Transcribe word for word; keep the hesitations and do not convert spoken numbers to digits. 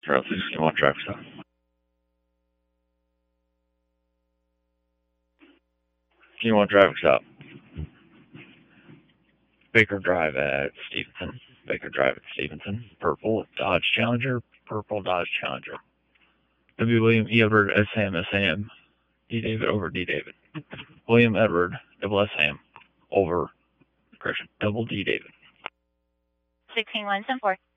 Charlie sixteen one traffic stop. sixteen one traffic stop. Baker Drive at Stevenson. Baker Drive at Stevenson. Purple Dodge Challenger. Purple Dodge Challenger. W. William E. Edward S. Sam S. Sam. D. David over D. David. William Edward double S. Sam over. Correction. Double D. David. sixteen one seven four.